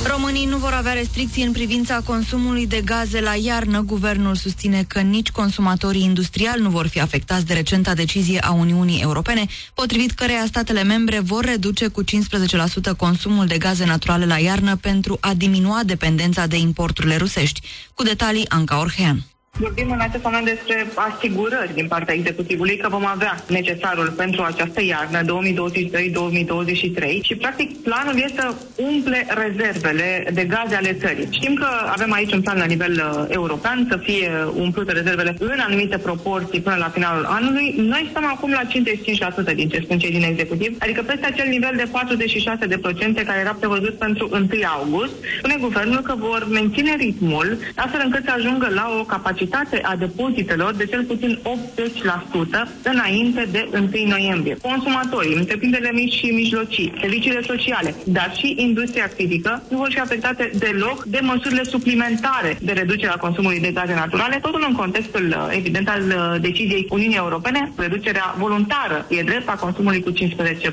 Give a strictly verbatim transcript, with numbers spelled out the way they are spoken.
Românii nu vor avea restricții în privința consumului de gaze la iarnă. Guvernul susține că nici consumatorii industriali nu vor fi afectați de recenta decizie a Uniunii Europene, potrivit căreia statele membre vor reduce cu cincisprezece la sută consumul de gaze naturale la iarnă pentru a diminua dependența de importurile rusești. Cu detalii, Anca Orhean. Vorbim în acest moment despre asigurări din partea executivului că vom avea necesarul pentru această iarnă două mii douăzeci și doi două mii douăzeci și trei și practic planul este să umple rezervele de gaze ale țării. Știm că avem aici un plan la nivel uh, european să fie umplute rezervele în anumite proporții până la finalul anului. Noi stăm acum la cincizeci și cinci la sută din ce spun cei din executiv, adică peste acel nivel de patruzeci și șase la sută care era prevăzut pentru întâi august. Spune guvernul că vor menține ritmul astfel încât să ajungă la o capacitate a depozitelor de cel puțin optzeci la sută înainte de întâi noiembrie. Consumatorii, întreprinderile mici și mijlocii, serviciile sociale, dar și industria critică nu vor fi afectate deloc de măsurile suplimentare de reducere a consumului de gaze naturale, totul în contextul, evident, al deciziei Uniunii Europene, reducerea voluntară, e drept, a consumului cu cincisprezece